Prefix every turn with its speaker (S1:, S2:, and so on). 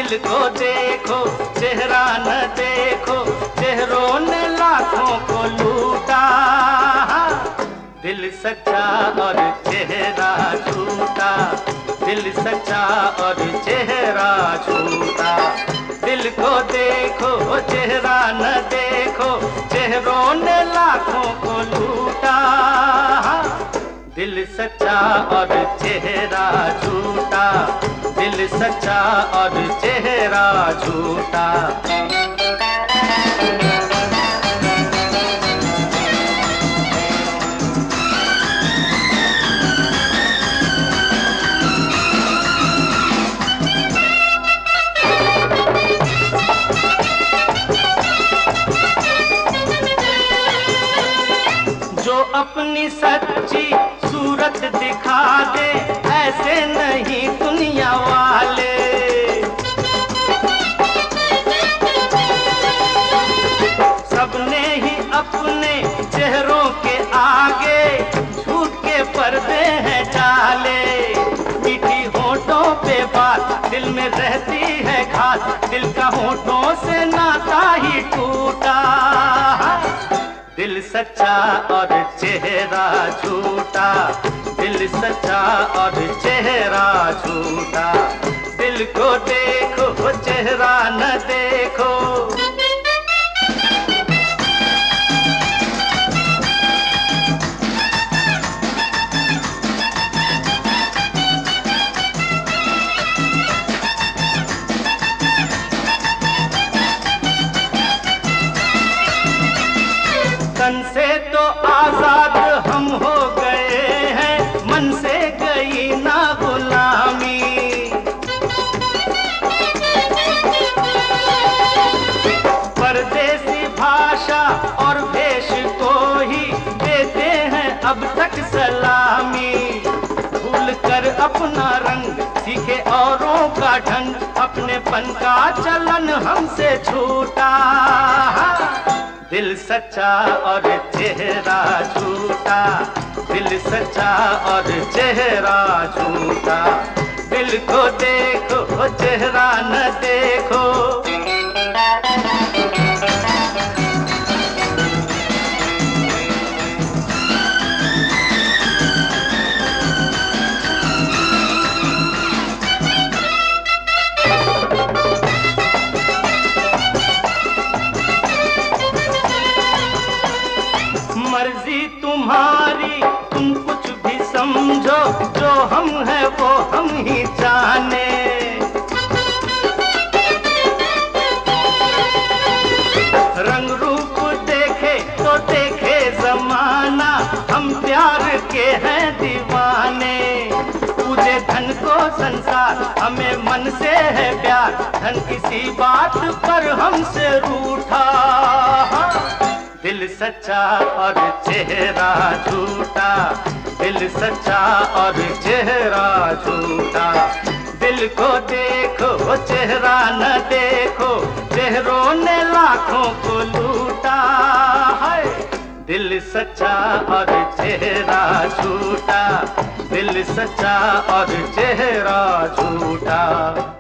S1: दिल को देखो चेहरा न देखो, चेहरों ने लाखों को लूटा। दिल सच्चा और चेहरा झूठा, दिल सच्चा और चेहरा झूठा। दिल को देखो चेहरा न देखो, चेहरों ने लाखों को लूटा। दिल सच्चा और चेहरा झूठा, दिल सच्चा और चेहरा झूठा। जो अपनी सच्ची सूरत दिखा दे, ऐसे नहीं दुनिया वाले। सबने ही अपने चेहरों के आगे झूठ के पर्दे हैं डाले। मीठी होठों पे बात दिल में रहती है घात, दिल का होठों से नाता ही टूटा। दिल सच्चा और चेहरा झूठा, दिल सच्चा और चेहरा झूठा। दिल को देखो चेहरा न देखो। तन से तो आजाद हम हो गए हैं, मन से गई ना गुलामी। परदेसी भाषा और भेष को ही देते हैं अब तक सलामी। भूल कर अपना रंग सीखे औरों का ढंग, अपनेपन का चलन हमसे छूटा। दिल सच्चा और चेहरा झूठा, दिल सच्चा और चेहरा झूठा। दिल को देखो चेहरा न देखो। मर्जी तुम्हारी, तुम कुछ भी समझो, जो हम हैं वो हम ही जाने। रंग रूप देखे तो देखे जमाना, हम प्यार के हैं दीवाने। पूजे धन को संसार, हमें मन से है प्यार, धन किसी बात पर हमसे रूठा। दिल सच्चा और चेहरा झूठा, दिल सच्चा और चेहरा झूठा। दिल को देखो चेहरा न देखो, चेहरों ने लाखों को लूटा। दिल सच्चा और चेहरा झूठा, दिल सच्चा और चेहरा झूठा।